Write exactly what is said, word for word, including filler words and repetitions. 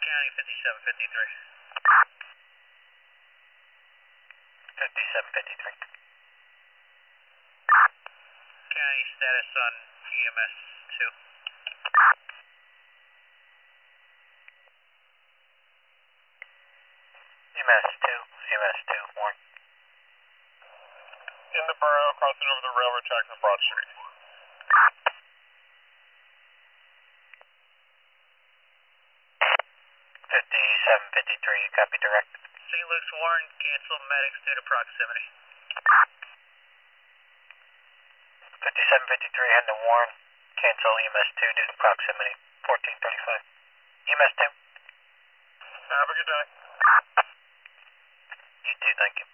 County fifty-seven fifty-three. fifty-seven fifty-three. County status on E M S two. E M S two, E M S two, Warren. In the borough, crossing over the railroad tracks on Broad Street. fifty-seven fifty-three, copy direct. Saint Luke's Warren, cancel medics due to proximity. fifty-seven fifty-three, heading to Warren, cancel E M S two due to proximity, fourteen thirty-five. E M S two. Have a good day. You too, thank you.